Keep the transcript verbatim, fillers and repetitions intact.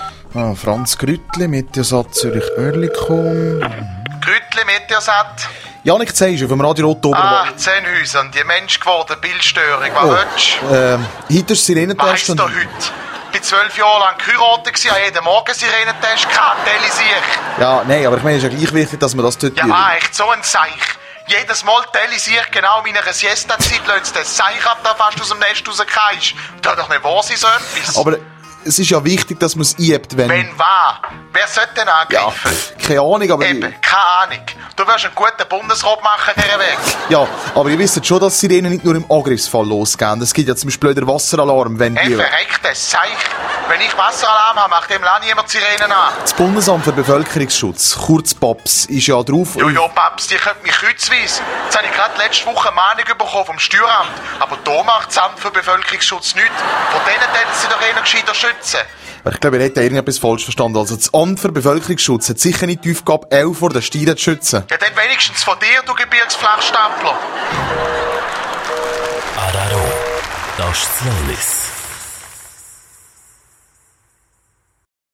Ah, Franz Grüttli, Meteosat Zürich-Oerlikon. Grüttli, Meteosat. Janik Zeisch, auf dem Radio Rot Oberwald. Ah, Zehnhäuser, die menschgewordene Bildstörung. Was Oh, willst du? Ähm, heute ist Sirenentest. Was heisst da heute? Ich war zwölf Jahre lang geheiratet, habe jeden Morgen Sirenentest gehabt, ich. Ja, nein, aber ich meine, es ist ja gleich wichtig, dass man das tut. Ja, ah, echt so ein Seich. Jedes Mal telle ich sich genau in meiner Siesta-Zeit, lässt den Seich ab, da fast aus dem Nest rausgehst. Das doch nicht wahr sein, so etwas. Aber es ist ja wichtig, dass man es einhebt, wenn... Wenn wahr? Wer sollte denn Ja, angreifen? keine Ahnung, aber... Eben, keine Ahnung. Du wirst einen guten Bundesrat machen, dieser Weg. Ja, aber ihr wisst schon, dass Sirenen nicht nur im Angriffsfall losgehen. Es gibt ja zum Beispiel auch den Wasseralarm, wenn Hey, die... verreckte Seich. Wenn ich Wasseralarm habe, macht dem Land niemand Sirenen an. Das Bundesamt für Bevölkerungsschutz, kurz B A B S, ist ja drauf... Jojo, Paps, die können mich kreuzweise. Jetzt habe ich gerade letzte Woche eine Mahnung bekommen vom Steueramt. Aber da macht das Amt für Bevölkerungsschutz nichts. Von denen hätten sie doch eher gescheiter schützen. Ich glaube, ihr habt da irgendetwas falsch verstanden. Also das Amt für Bevölkerungsschutz hat sicher nicht die Aufgabe, elf vor den Stieren zu schützen. Ja, dann wenigstens von dir, du Gebirgsflachstapler. Araro, das ist Zollis.